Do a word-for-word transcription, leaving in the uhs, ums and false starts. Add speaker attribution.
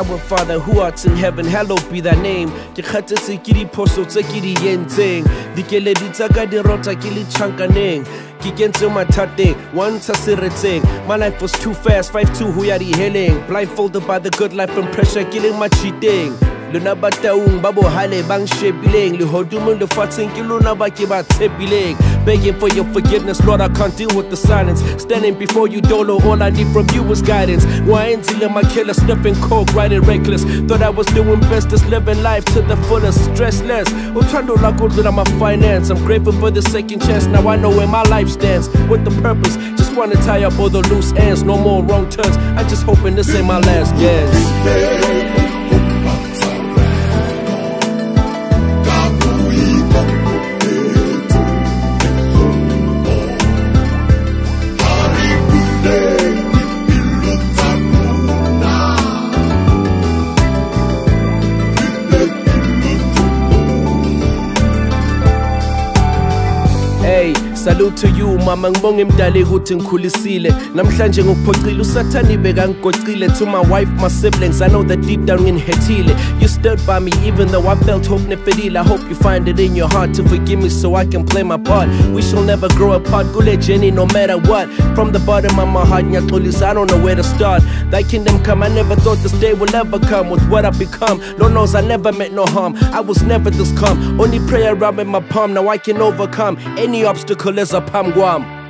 Speaker 1: Our Father who art in heaven, hallowed be thy name. Ke kgathetse ke diphoso tse ke di entseng, dikeledi tsa ka di rota ke le tjhankaneng. Ke kentse mathateng, once a seretseng. My life was too fast, five two ho ya di heleng. Blindfolded by the good life and pressure, killing my cheating. Luna ba taung ba bohale bang shebileng, le hodumong le fatseng ke lona ba ke ba tshebileng. Begging for your forgiveness, Lord, I can't deal with the silence. Standing before you, Dolo, all I need from you is guidance. Why until my killer sniffing coke, riding reckless. Thought I was doing best, just living life to the fullest, stressless. Utando la good with my finance. I'm grateful for the second chance, now I know where my life stands. With the purpose, just wanna tie up all the loose ends. No more wrong turns, I just hoping this ain't my last dance. Hey, salute to you mama, ngibonge mdali ukuthi ngikhulisile. Namhlanje ngokuphoxile usathani bekangigocile. To my wife, my siblings, I know that deep down nginihethile. You stood by me even though I felt hope nefedile. I hope you find it in your heart to forgive me so I can play my part. We shall never grow apart, Gule Jenny, no matter what. From the bottom of my heart, ngiyaxolisa, I don't know where to start. Thy kingdom come, I never thought this day will ever come. With what I've become, Lord knows I never meant no harm. I was never this calm, only prayer around in my palm. Now I can overcome any obstacle as a palm guam.